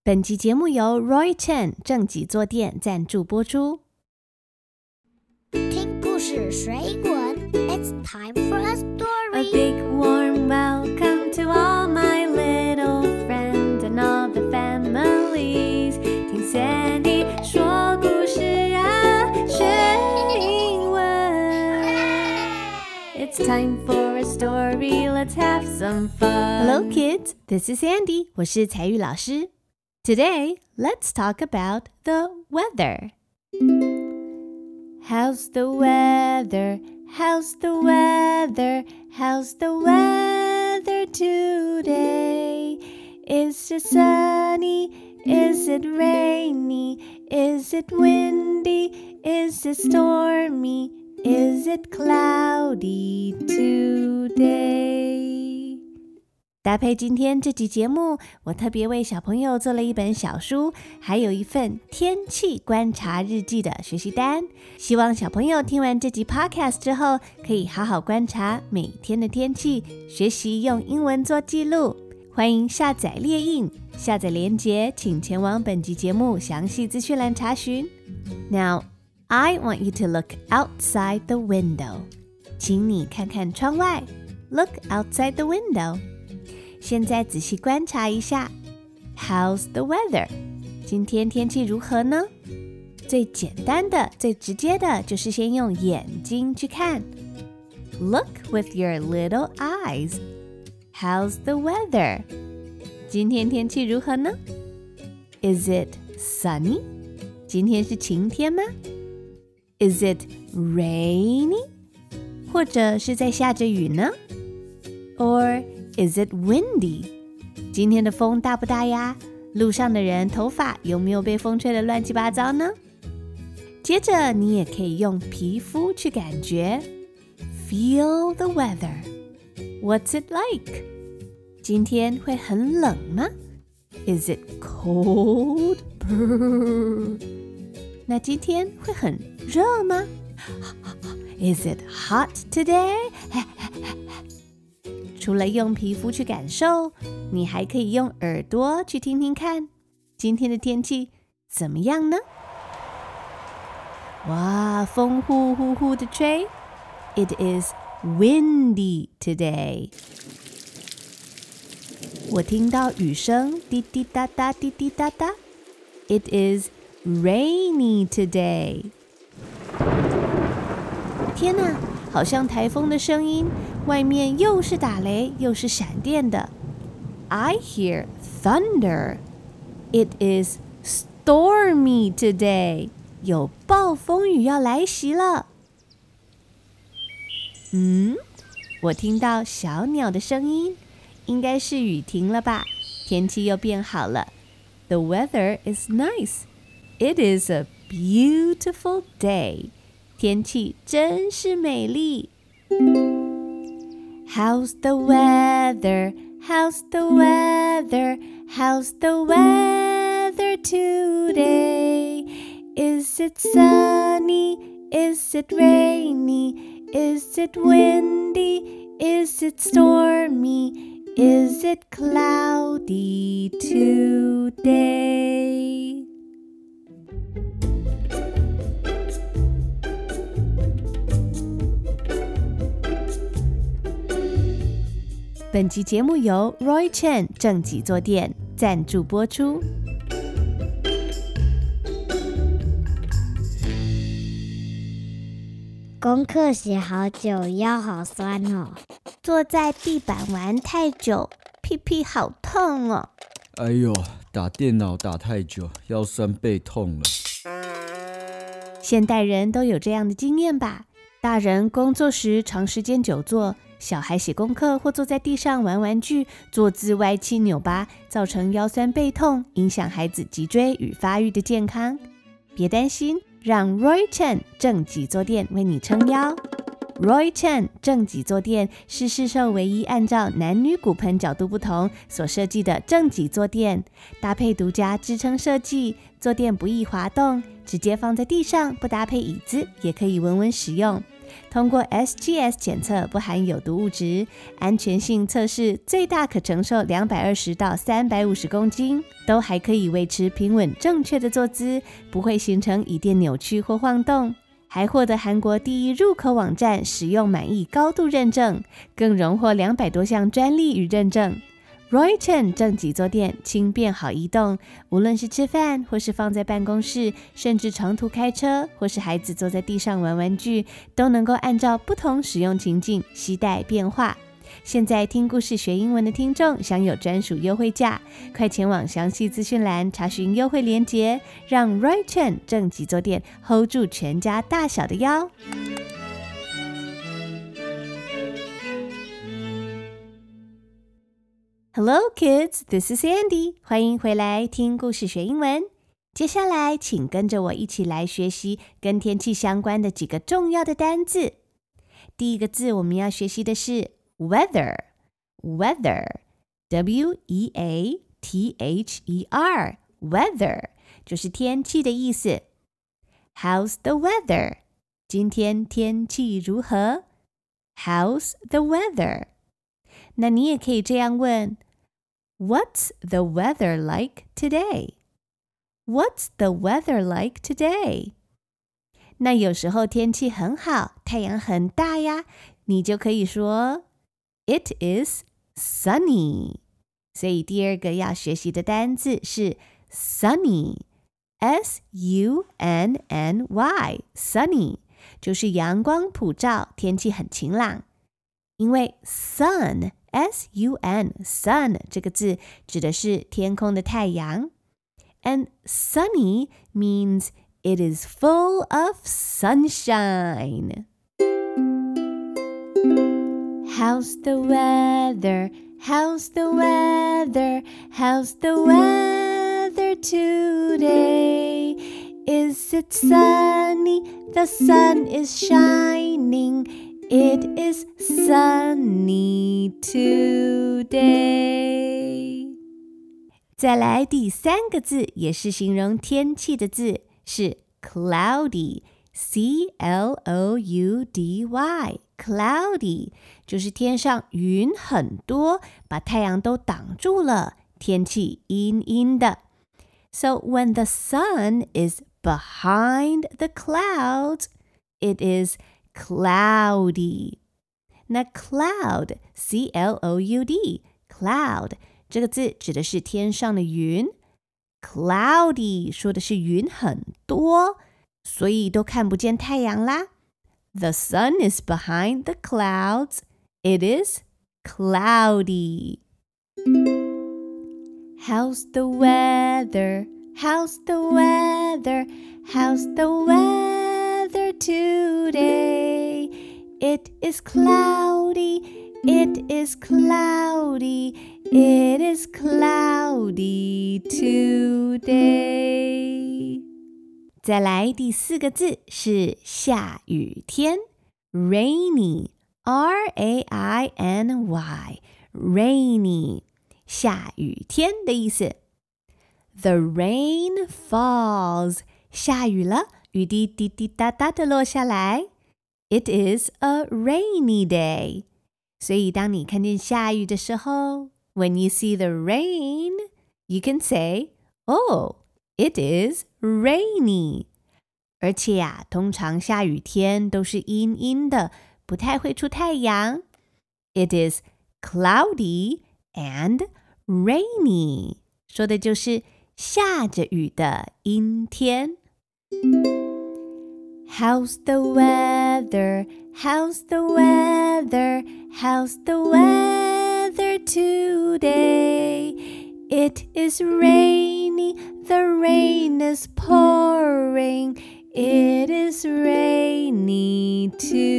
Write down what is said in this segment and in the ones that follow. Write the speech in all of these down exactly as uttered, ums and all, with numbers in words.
本集节目由 Roy Chen 正脊坐垫赞助播出。 听故事学英文 It's time for a story. A big warm welcome to all my little friends and all the families. 听 Sandy 说故事啊，学英文。It's time for a story, let's have some fun. Hello kids, this is Sandy. 我是彩玉老师。Today, let's talk about the weather. How's the weather? How's the weather? How's the weather today? Is it sunny? Is it rainy? Is it windy? Is it stormy? Is it cloudy today?搭配今天这集节目，我特别为小朋友做了一本小书，还有一份天气观察日记的学习单。希望小朋友听完这集 podcast 之后，可以好好观察每天的天气，学习用英文做记录。欢迎下载列印，下载连结请前往本集节目详细资讯栏查询。Now, I want you to look outside the window. 请你看看窗外 ，Look outside the window.现在仔细观察一下 How's the weather? 今天天气如何呢？最简单的最直接的就是先用眼睛去看 Look with your little eyes. How's the weather? 今天天气如何呢？ Is it sunny? 今天是晴天吗？ Is it rainy? 或者是在下着雨呢？ Or Is it windy? 今天的风大不大呀？路上的人头发有没有被风吹得乱七八糟呢？接着你也可以用皮肤去感觉 Feel the weather. What's it like? 今天会很冷吗？ Is it cold? Brr. 那今天会很热吗？ Is it hot today?除了用皮肤去感受，你还可以用耳朵去听听看，今天的天气怎么样呢？哇，风呼呼呼的吹 It is windy today. 我听到雨声滴滴答答滴滴答答 It is rainy today. 天哪，好像台风的声音，外面又是打雷又是闪电的。I hear thunder. It is stormy today. 有暴风雨要来袭了。嗯，我听到小鸟的声音，应该是雨停了吧？天气又变好了。The weather is nice. It is a beautiful day. 天气真是美丽。How's the weather? How's the weather? How's the weather today? Is it sunny? Is it rainy? Is it windy? Is it stormy? Is it cloudy today?本集节目由 Roy Chen 正脊坐垫赞助播出。 功课写好久，腰好酸哦。 坐在地板玩太久，屁屁好痛哦。 哎呦，打电脑打太久，腰酸背痛了。 现代人都有这样的经验吧？大人工作时长时间久坐，小孩写功课或坐在地上玩玩具，坐姿歪七扭八，造成腰酸背痛，影响孩子脊椎与发育的健康。别担心，让 Roy Chen 正脊坐垫为你撑腰。Roy Chen 正脊坐垫是市售唯一按照男女骨盆角度不同所设计的正脊坐垫，搭配独家支撑设计，坐垫不易滑动，直接放在地上，不搭配椅子也可以稳稳使用。 通过 S G S 检测不含有毒物质，安全性测试最大可承受两百二十到三百五十公斤，都还可以维持平稳正确的坐姿，不会形成椅垫扭曲或晃动，还获得韩国第一入口网站使用满意高度认证，更荣获两百多项专利与认证。Royton 正脊坐垫轻便好移动，无论是吃饭或是放在办公室，甚至长途开车或是孩子坐在地上玩玩具，都能够按照不同使用情境携带变化。现在听故事学英文的听众享有专属优惠价，快前往详细资讯栏查询优惠链接，让 Royton 正脊坐垫 hold 住全家大小的腰。Hello kids, this is Andy. 欢迎回来听故事学英文。接下来请跟着我一起来学习跟天气相关的几个重要的单字。第一个字我们要学习的是 weather. Weather, W E A T H E R, weather 就是天气的意思。How's the weather? 今天天气如何？ How's the weather? 那你也可以这样问What's the weather like today? What's the weather like today? 那有时候天气很好，太阳很大呀，你就可以说 It is sunny. 所以第二个要学习的单字是 sunny. S U N N Y. Sunny 就是阳光普照，天气很晴朗。因为 sun S U N, sun 这个字指的是天空的太阳 and sunny means it is full of sunshine. How's the weather? How's the weather? How's the weather today? Is it sunny? The sun is shining.It is sunny today. 再来第三个字，也是形容天气的字，是 cloudy. C L O U D Y. Cloudy 就是天上云很多，把太阳都挡住了，天气阴阴的。So when the sun is behind the clouds, it is cloudy. 那 cloud, C L O U D, cloud 这个字指的是天上的云。Cloudy 说的是云很多，所以都看不见太阳啦。The sun is behind the clouds. It is cloudy. How's the weather? How's the weather? How's the weather today? It is cloudy. It is cloudy. It is cloudy today. 再来第四个字是下雨天 rainy, R A I N Y, rainy, 下雨天的意思。The rain falls, 下雨了，雨滴滴滴答答的落下来。It is a rainy day. 所以当你看见下雨的时候 when you see the rain, you can say, oh, it is rainy. 而且呀、啊，通常下雨天都是阴阴的，不太会出太阳。It is cloudy and rainy. 说的就是下着雨的阴天。How's the weather? How's the weather? How's the weather today? It is rainy. The rain is pouring. It is rainy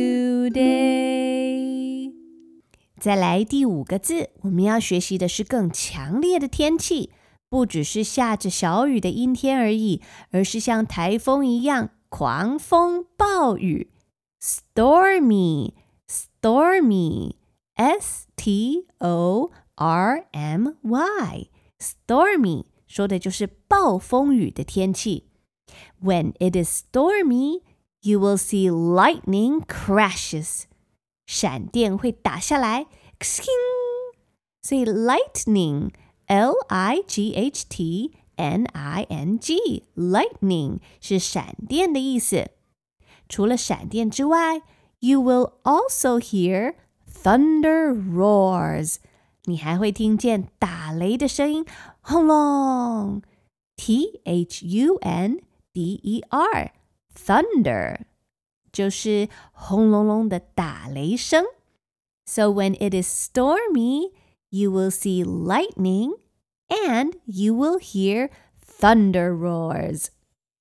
today. 再来第五个字，我们要学习的是更强烈的天气，不只是下着小雨的阴天而已，而是像台风一样狂风暴雨 stormy, stormy, S T O R M Y, stormy 说的就是暴风雨的天气。When it is stormy, you will see lightning crashes. 闪电会打下来，所以 lightning, L I G H T N I N G, lightning 是闪电的意思。除了闪电之外， you will also hear thunder roars. 你还会听见打雷的声音，轰隆 T H U N D E R, thunder 就是轰隆隆的打雷声。So when it is stormy, you will see lightning and you will hear thunder roars.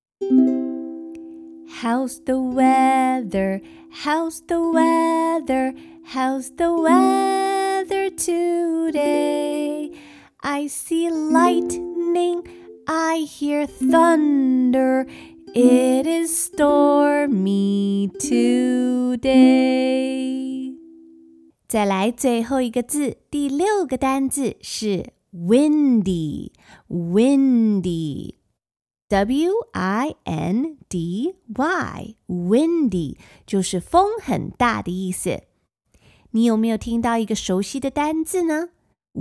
How's the weather? How's the weather? How's the weather today? I see lightning, I hear thunder. It is stormy today. 再来最后一个字，第六个单字是 windy, windy, W I N D Y, windy 就是风很大的意思。你有没有听到一个熟悉的单字呢？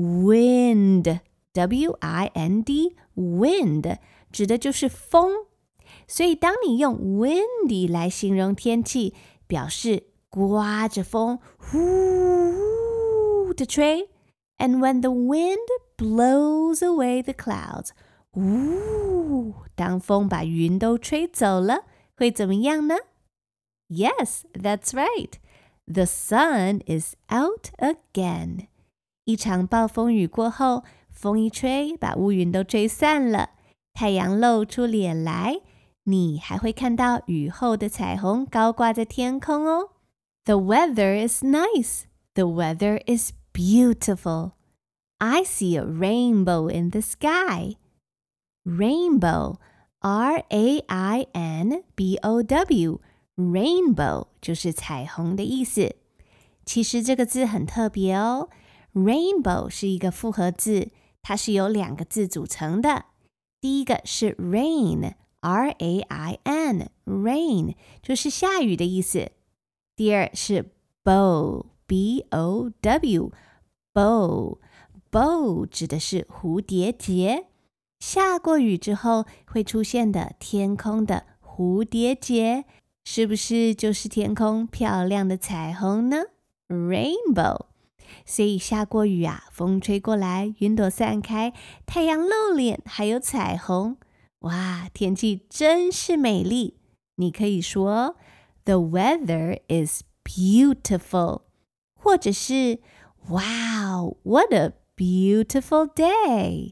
Wind, W I N D, wind 指的就是风。所以当你用 windy 来形容天气，表示刮着风呼呼的吹。And when the wind blows away the clouds, 呜，当风把云都吹走了，会怎么样呢？ Yes, that's right. The sun is out again. 一场暴风雨过后，风一吹，把乌云都吹散了，太阳露出脸来，你还会看到雨后的彩虹高挂在天空哦。The weather is nice. The weather is beautiful. I see a rainbow in the sky. Rainbow, R A I N B O W, rainbow 就是彩虹的意思。其实这个字很特别哦。Rainbow 是一个复合字，它是由两个字组成的。第一个是 rain, R A I N, rain 就是下雨的意思。第二是 bow, B O W, bow, bow 指的是蝴蝶结。下过雨之后会出现的天空的蝴蝶结，是不是就是天空漂亮的彩虹呢？ Rainbow。 所以下过雨啊，风吹过来，云朵散开，太阳露脸，还有彩虹，哇，天气真是美丽。你可以说 The weather is beautiful， 或者是 Wow, what a beautiful day.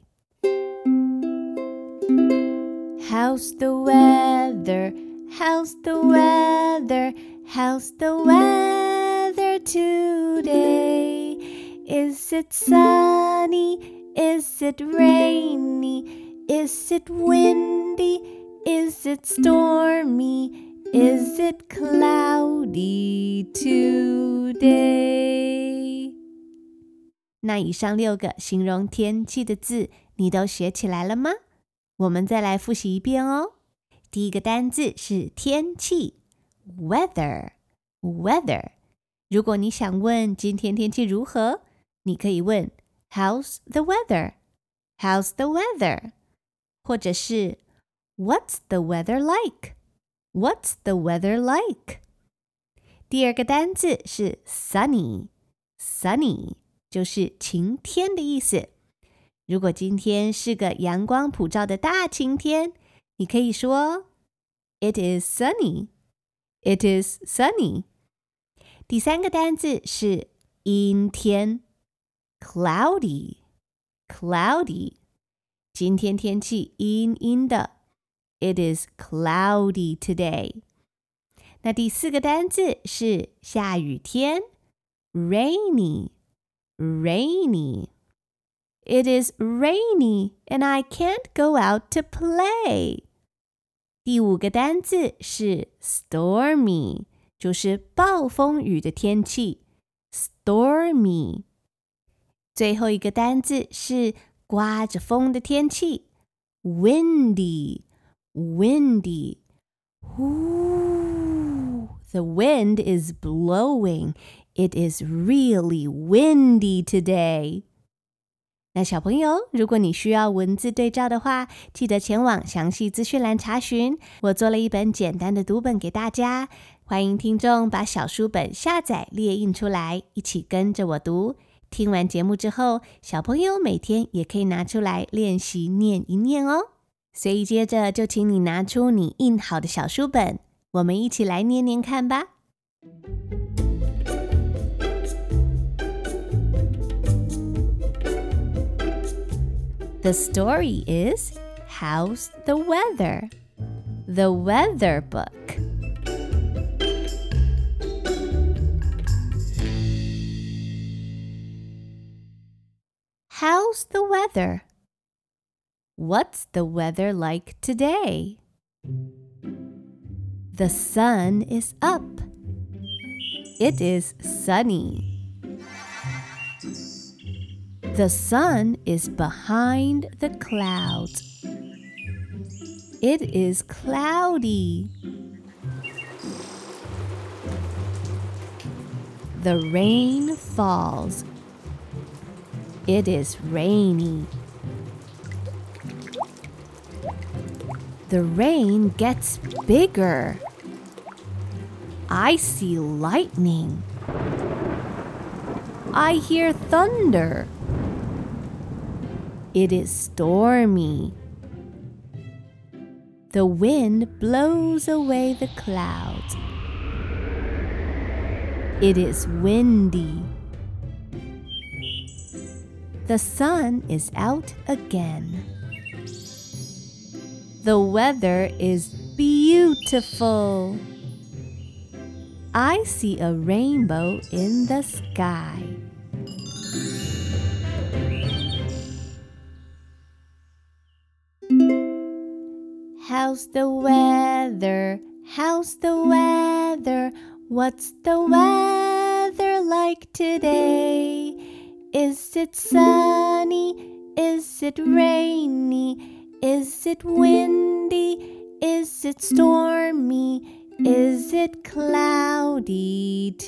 How's the weather? How's the weather? How's the weather today? Is it sunny? Is it rainy? Is it windy? Is it stormy? Is it cloudy today? 那以上六个形容天气的字，你都学起来了吗？我们再来复习一遍哦。第一个单字是天气 weather, weather。 如果你想问今天天气如何，你可以问 How's the weather? How's the weather? 或者是 What's the weather like? What's the weather like? 第二个单字是 sunny, sunny 就是晴天的意思。如果今天是个阳光普照的大晴天，你可以说 It is sunny. It is sunny. 第三个单字是阴天 cloudy, cloudy 今天天气阴阴的 It is cloudy today. 那第四个单字是下雨天 rainy, rainy It is rainy and I can't go out to play. 第五个单字是 stormy, 就是暴风雨的天气 stormy. 最后一个单字是刮着风的天气 windy, windy. 呼 The wind is blowing. It is really windy today. 那小朋友，如果你需要文字对照的话，记得前往详细资讯栏查询。我做了一本简单的读本给大家，欢迎听众把小书本下载列印出来，一起跟着我读。听完节目之后，小朋友每天也可以拿出来练习念一念哦。所以接着就请你拿出你印好的小书本，我们一起来念念看吧。The story is How's the Weather? The Weather Book. How's the weather? What's the weather like today? The sun is up. It is sunny. The sun is behind the clouds. It is cloudy. The rain falls. It is rainy. The rain gets bigger. I see lightning. I hear thunder. It is stormy. The wind blows away the clouds. It is windy. The sun is out again. The weather is beautiful. I see a rainbow in the sky. How's the weather? How's the weather? What's the weather like today? Is it sunny? Is it rainy? Is it windy? Is it stormy? Is it cloudy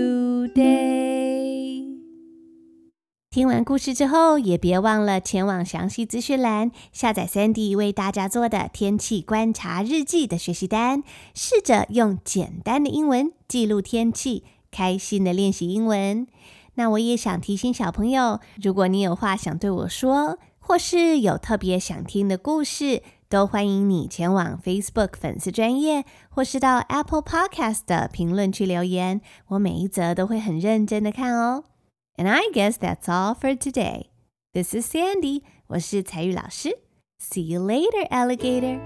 today? 听完故事之后，也别忘了前往详细资讯栏下载 Sandy 为大家做的天气观察日记的学习单，试着用简单的英文记录天气，开心的练习英文。那我也想提醒小朋友，如果你有话想对我说，或是有特别想听的故事，都欢迎你前往 Facebook 粉丝专页，或是到 Apple Podcast 的评论区留言，我每一则都会很认真的看哦。And I guess that's all for today. This is Sandy. 我是彩玉老师。See you later, alligator.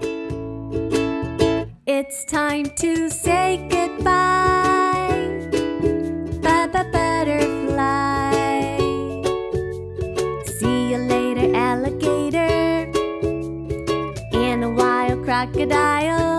It's time to say goodbye. Bye-bye, butterfly. See you later, alligator. And a wild crocodile.